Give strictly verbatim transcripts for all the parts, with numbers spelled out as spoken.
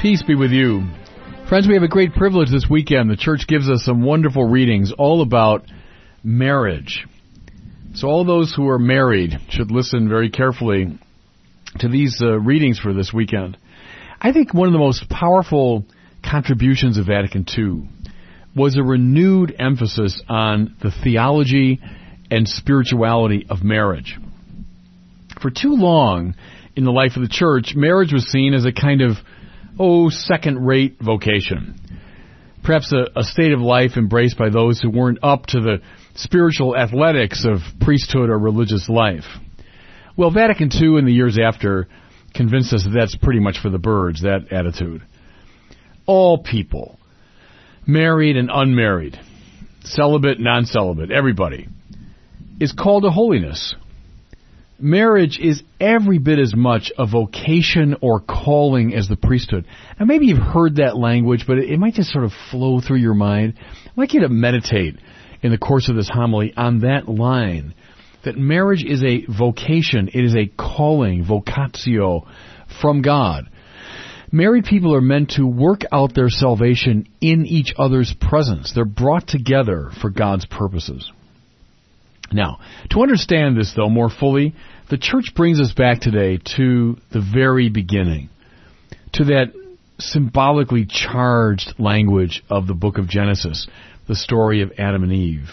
Peace be with you. Friends, we have a great privilege this weekend. The church gives us some wonderful readings all about marriage. So all those who are married should listen very carefully to these uh, readings for this weekend. I think one of the most powerful contributions of Vatican Two was a renewed emphasis on the theology and spirituality of marriage. For too long in the life of the church, marriage was seen as a kind of, oh, second-rate vocation. Perhaps a, a state of life embraced by those who weren't up to the spiritual athletics of priesthood or religious life. Well, Vatican Two and the years after convinced us that that's pretty much for the birds, that attitude. All people, married and unmarried, celibate, non-celibate, everybody, is called to holiness. Marriage is every bit as much a vocation or calling as the priesthood. Now, maybe you've heard that language, but it, it might just sort of flow through your mind. I'd like you to meditate in the course of this homily on that line, that marriage is a vocation, it is a calling, vocatio, from God. Married people are meant to work out their salvation in each other's presence. They're brought together for God's purposes. Now, to understand this, though, more fully, the church brings us back today to the very beginning, to that symbolically charged language of the book of Genesis, the story of Adam and Eve.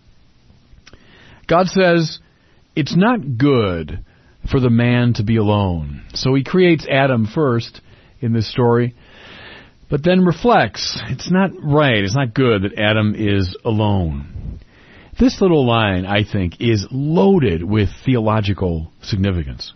God says, it's not good for the man to be alone. So he creates Adam first in this story, but then reflects, it's not right, it's not good that Adam is alone. This little line, I think, is loaded with theological significance.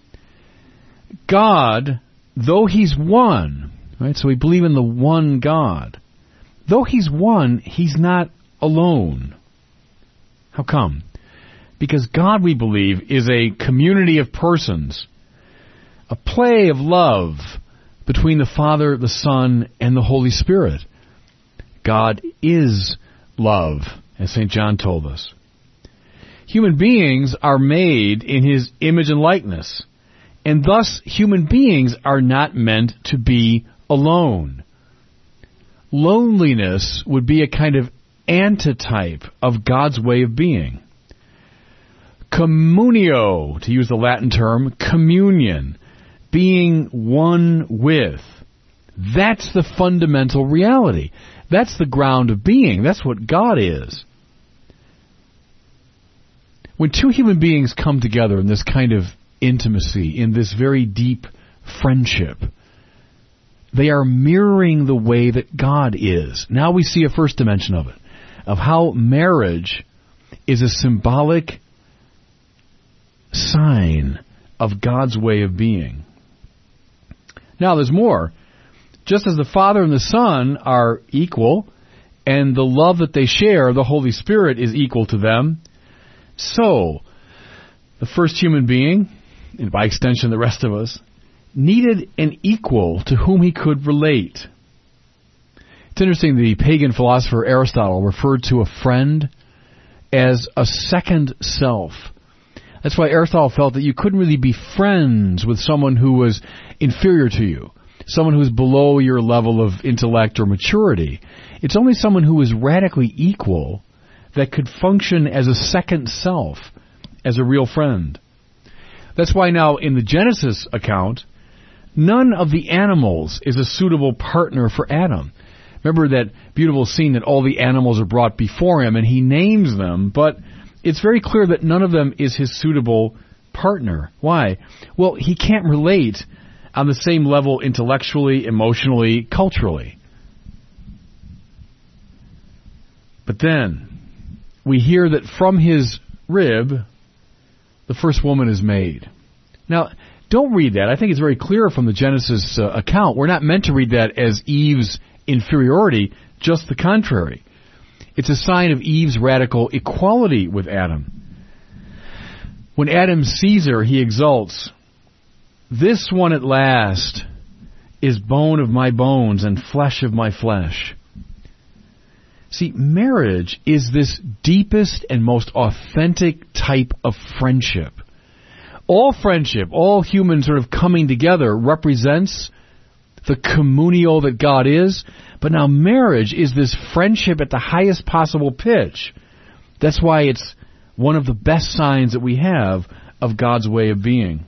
God, though he's one, right? So we believe in the one God. Though he's one, he's not alone. How come? Because God, we believe, is a community of persons, a play of love between the Father, the Son, and the Holy Spirit. God is love, as Saint John told us. Human beings are made in his image and likeness, and thus human beings are not meant to be alone. Loneliness would be a kind of antitype of God's way of being. Communio, to use the Latin term, communion, being one with. That's the fundamental reality. That's the ground of being. That's what God is. When two human beings come together in this kind of intimacy, in this very deep friendship, they are mirroring the way that God is. Now we see a first dimension of it, of how marriage is a symbolic sign of God's way of being. Now there's more. Just as the Father and the Son are equal, and the love that they share, the Holy Spirit, is equal to them, so the first human being, and by extension the rest of us, needed an equal to whom he could relate. It's interesting, the pagan philosopher Aristotle referred to a friend as a second self. That's why Aristotle felt that you couldn't really be friends with someone who was inferior to you, someone who's below your level of intellect or maturity. It's only someone who is radically equal that could function as a second self, as a real friend. That's why now in the Genesis account, none of the animals is a suitable partner for Adam. Remember that beautiful scene that all the animals are brought before him and he names them, but it's very clear that none of them is his suitable partner. Why? Well, he can't relate on the same level intellectually, emotionally, culturally. But then we hear that from his rib, the first woman is made. Now, don't read that. I think it's very clear from the Genesis uh, account. We're not meant to read that as Eve's inferiority, just the contrary. It's a sign of Eve's radical equality with Adam. When Adam sees her, he exults. This one at last is bone of my bones and flesh of my flesh. See, marriage is this deepest and most authentic type of friendship. All friendship, all human sort of coming together represents the communio that God is, but now marriage is this friendship at the highest possible pitch. That's why it's one of the best signs that we have of God's way of being.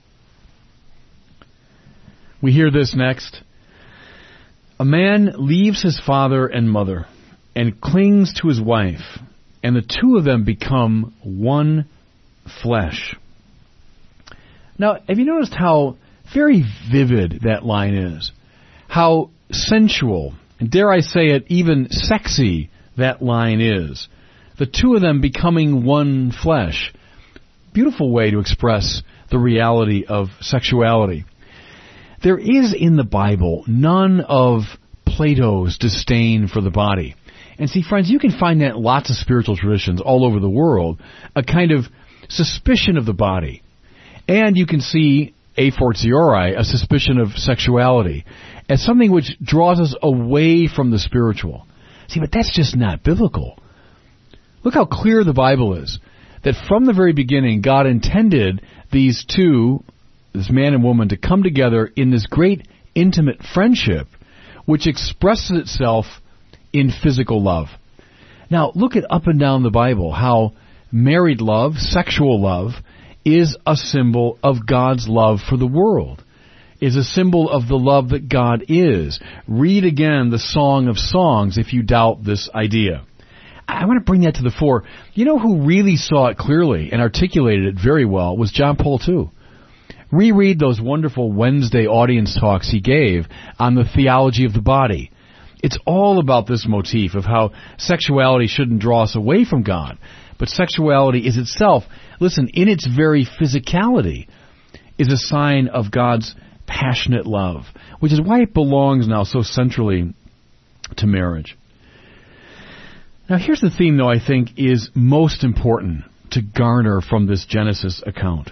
We hear this next. A man leaves his father and mother and clings to his wife, and the two of them become one flesh. Now, have you noticed how very vivid that line is? How sensual, and dare I say it, even sexy that line is. The two of them becoming one flesh. Beautiful way to express the reality of sexuality. There is in the Bible none of Plato's disdain for the body. And see, friends, you can find that in lots of spiritual traditions all over the world, a kind of suspicion of the body. And you can see, a fortiori, a suspicion of sexuality as something which draws us away from the spiritual. See, but that's just not biblical. Look how clear the Bible is, that from the very beginning, God intended these two, this man and woman, to come together in this great intimate friendship, which expresses itself in physical love. Now, look at up and down the Bible, how married love, sexual love, is a symbol of God's love for the world, is a symbol of the love that God is. Read again the Song of Songs if you doubt this idea. I want to bring that to the fore. You know who really saw it clearly and articulated it very well was John Paul the Second. Reread those wonderful Wednesday audience talks he gave on the theology of the body. It's all about this motif of how sexuality shouldn't draw us away from God, but sexuality is itself, listen, in its very physicality, is a sign of God's passionate love, which is why it belongs now so centrally to marriage. Now here's the theme, though, I think is most important to garner from this Genesis account.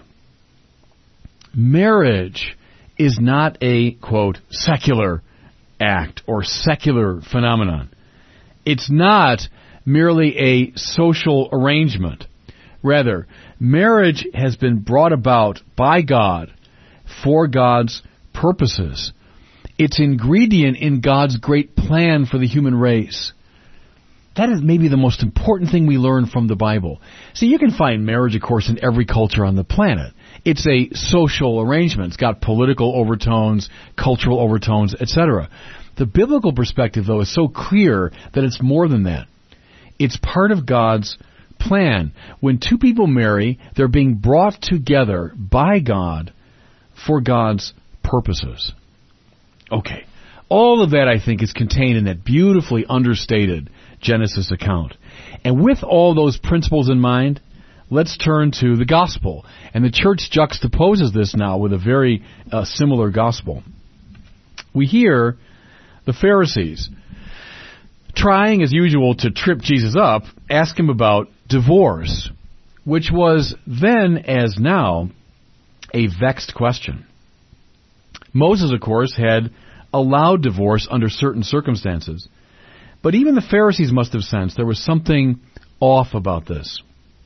Marriage is not a, quote, secular act or secular phenomenon. It's not merely a social arrangement. Rather, marriage has been brought about by God for God's purposes. It's ingredient in God's great plan for the human race. That is maybe the most important thing we learn from the Bible. See, you can find marriage, of course, in every culture on the planet. It's a social arrangement. It's got political overtones, cultural overtones, et cetera. The biblical perspective, though, is so clear that it's more than that. It's part of God's plan. When two people marry, they're being brought together by God for God's purposes. Okay. All of that, I think, is contained in that beautifully understated Genesis account. And with all those principles in mind, let's turn to the gospel. And the church juxtaposes this now with a very uh, similar gospel. We hear the Pharisees trying, as usual, to trip Jesus up, ask him about divorce, which was then, as now, a vexed question. Moses, of course, had allowed divorce under certain circumstances. But even the Pharisees must have sensed there was something off about this.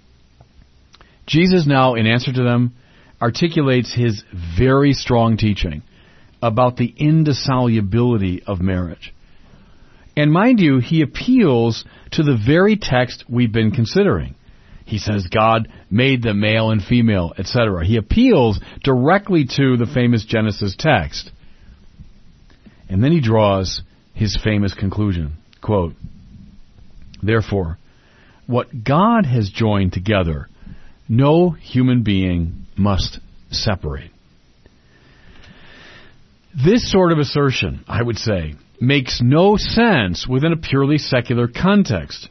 Jesus now, in answer to them, articulates his very strong teaching about the indissolubility of marriage. And mind you, he appeals to the very text we've been considering. He says God made them male and female, et cetera. He appeals directly to the famous Genesis text. And then he draws his famous conclusion. Quote, "Therefore, what God has joined together, no human being must separate." This sort of assertion, I would say, makes no sense within a purely secular context.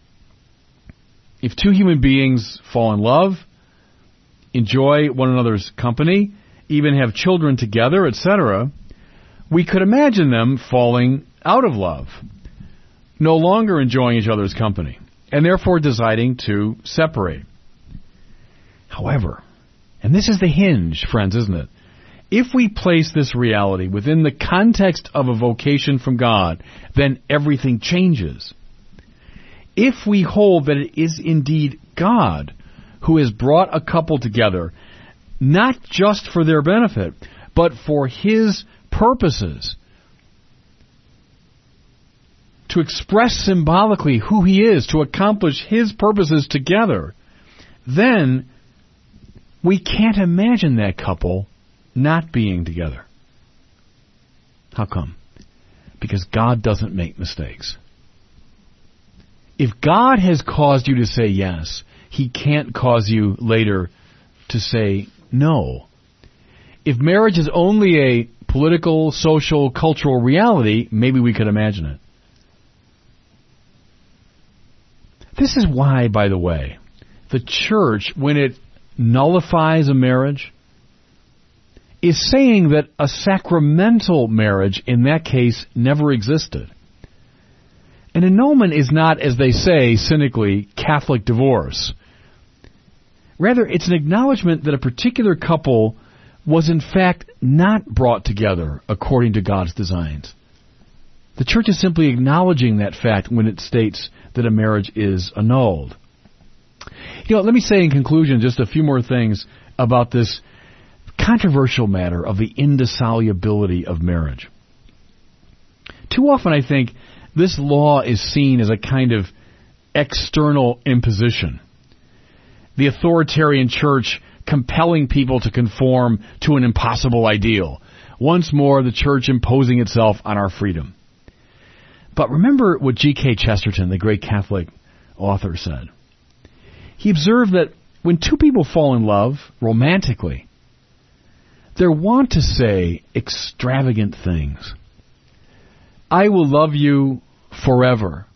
If two human beings fall in love, enjoy one another's company, even have children together, et cetera, we could imagine them falling out of love, no longer enjoying each other's company, and therefore deciding to separate. However, and this is the hinge, friends, isn't it? If we place this reality within the context of a vocation from God, then everything changes. If we hold that it is indeed God who has brought a couple together, not just for their benefit, but for His purposes, to express symbolically who He is, to accomplish His purposes together, then we can't imagine that couple not being together. How come? Because God doesn't make mistakes. If God has caused you to say yes, He can't cause you later to say no. If marriage is only a political, social, cultural reality, maybe we could imagine it. This is why, by the way, the church, when it nullifies a marriage, is saying that a sacramental marriage, in that case, never existed. An annulment is not, as they say cynically, Catholic divorce. Rather, it's an acknowledgement that a particular couple was in fact not brought together according to God's designs. The church is simply acknowledging that fact when it states that a marriage is annulled. You know, let me say in conclusion just a few more things about this controversial matter of the indissolubility of marriage. Too often, I think, this law is seen as a kind of external imposition. The authoritarian church compelling people to conform to an impossible ideal. Once more, the church imposing itself on our freedom. But remember what G K Chesterton, the great Catholic author, said. He observed that when two people fall in love romantically, they're wont to say extravagant things. I will love you forever.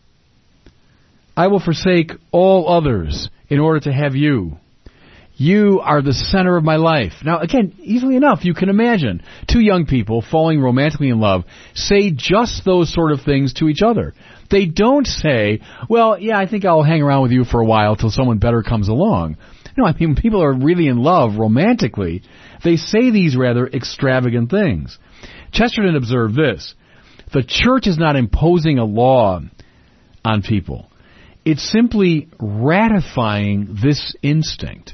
I will forsake all others in order to have you. You are the center of my life. Now, again, easily enough, you can imagine two young people falling romantically in love say just those sort of things to each other. They don't say, well, yeah, I think I'll hang around with you for a while till someone better comes along. No, I mean, when people are really in love romantically, they say these rather extravagant things. Chesterton observed this. The church is not imposing a law on people. It's simply ratifying this instinct.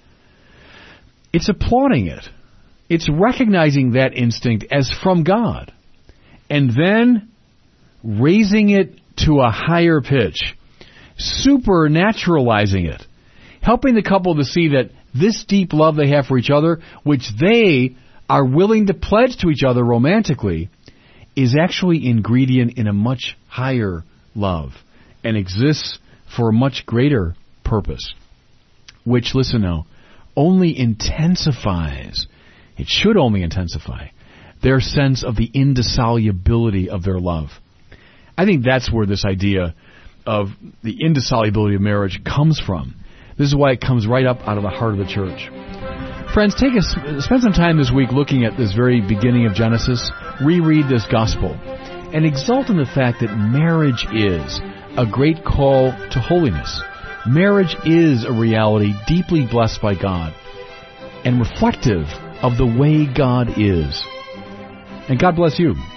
It's applauding it. It's recognizing that instinct as from God. And then raising it to a higher pitch. Supernaturalizing it. Helping the couple to see that this deep love they have for each other, which they are willing to pledge to each other romantically, is actually ingredient in a much higher love and exists for a much greater purpose, which, listen now, only intensifies, it should only intensify, their sense of the indissolubility of their love. I think that's where this idea of the indissolubility of marriage comes from. This is why it comes right up out of the heart of the church. Friends, take a, spend some time this week looking at this very beginning of Genesis, reread this gospel, and exult in the fact that marriage is a great call to holiness. Marriage is a reality deeply blessed by God and reflective of the way God is. And God bless you.